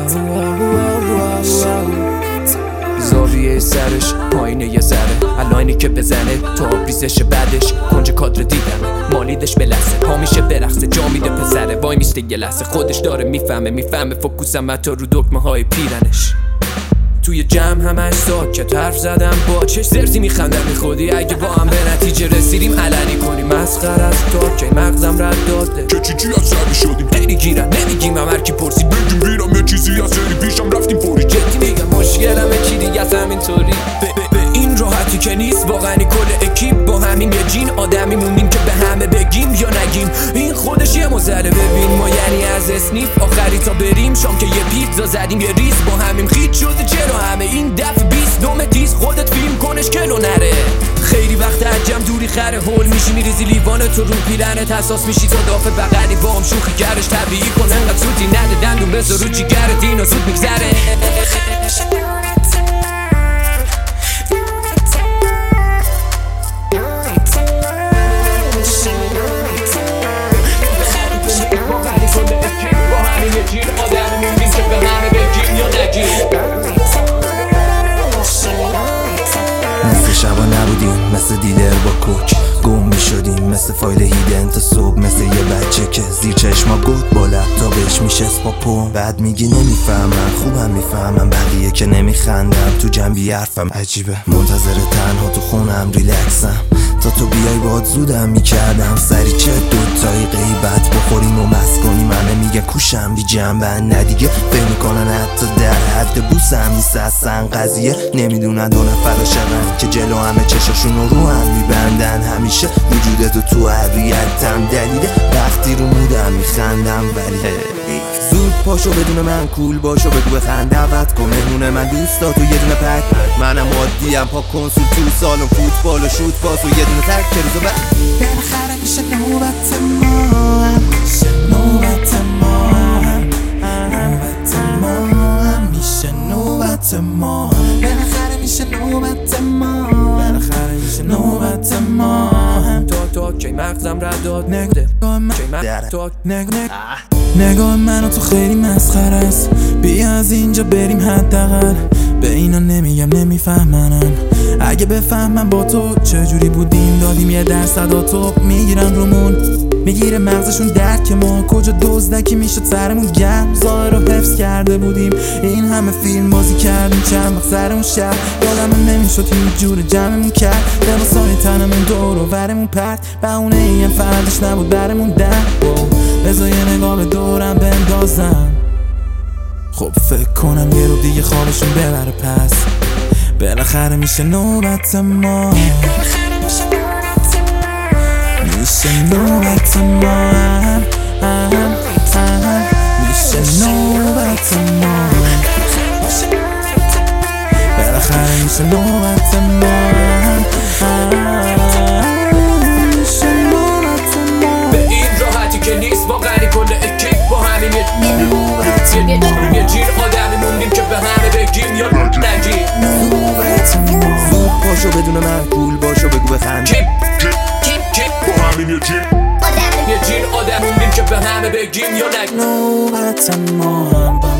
زاویه سرش پایینه یه ذره الاینی که بزنه تا آبریزش بعدش کنج کادر دیدم مالیدش به لحظه پا میشه برقصه جا میده پسره وای میسته یه لحظه خودش داره میفهمه فوکوسم حتی رو دکمه های پیرنش توی جمع همش ساکت حرف زدم با چش زرزی میخندم میخودی اگه با هم به نتیجه رسیدیم علنی کنیم مسخره است تا که مغزم رد داده که چی از سبی شدیم خیلی گیرن نمیگیم هم هرکی پرسید بگیم ریرم یه چیزی از سری پیشم رفتیم فوری جدی میگم مشکلمه چی دیگه از همینطوری به این راحتی که نیست واقعا کل اکیپ با همین یه جین آدمی موندیم که به همه بگیم یا نگیم این خودش یه مزره ببین ما یعنی از اسنیف آخری تا بریم شام که یه پیتزا زدیم یه ریز با همین خیت شده چرا همه این دفع 29 تیز خودت فیلم کنش کلو نره خیلی وقت عجم دوری خره هول میشی میریزی لیوان تو رو پیرنت حساس میشی تا دافع بغلی با هم شوخی گرش طبیعی کن انقدر سوتی نده دندون بذار رو جیگرت اینا زود میگذره مثل شبا نبودیم مثل دیلر با کوک گم می شدیم مثل فایل هیدن تا صبح مثل یه بچه که زیر چشما گفت با لپتاپش میشست با پوم بعد میگی نمیفهمم خوبم میفهمم بقیه که نمیخندم تو جنبی حرفم عجیبه منتظر تنها تو خونم ریلکسم تا تو بیای باهات زودم میکردم سری چه دوتایی غیبت بخوریم و مست کنیم همه میگه کوشم بی جنبن ندیگه فکر میکنن حتی در حد بوسم نیست اصلا قضیه نمیدونن دو نفر عاشقن که جلو همه چشاشون رو هم میبندن همیشه وجودتو تو هویتم دلیله وقتی رو مودم میخندم ولی زود پاشو بدون من کول باشو بگو بخند دعوت کن مهمونه من دوستاتو یه دونه پک منم عادیم پا کنسول تو سالن فوتبال و شوت پاس و یه دونه تک که روزو بالاخره میشه نوبت ما نوبت ما میشه نوبت ما بالاخره میشه نوبت ما بالاخره میشه نوبت ما تا که مغزم رد داد نگده نگاه منو تو خیلی مسخره است بیا از اینجا بریم حداقل به اینا نمیگم نمیفهمنم اگه بفهمم با تو چجوری بودیم دادیم یه درصد تو میگیرن رومون میگیره مغزشون درک که ما کجا دزدکی میشد سرمون گرم ظاهر رو حفظ کرده بودیم این همه فیلم بازی کردیم چند وقت سرمون شب یادم نمیشد هیچ جور جمعمون کرد لباسای تنمون دور و ورمون پرت بهونه این فردش نبود برمون در بذار یه نگاه به دورم بندازم خب فکر کنم یه رو دیگه خوابشون ببره پس بالاخره میشه نوبت ما میشه نوبت ما میشه نوبت ما بالاخره میشه نوبت ما به این راحتی که نیست واقعا کل اکیپ با همین یه جیر آدمی موندیم که به همه بگیم یا نگیم زود پاشو بدون من کول باشو بگو بخند با همین یه جیر آدم موندیم که به همه بگیم یا نگیم نوبت ما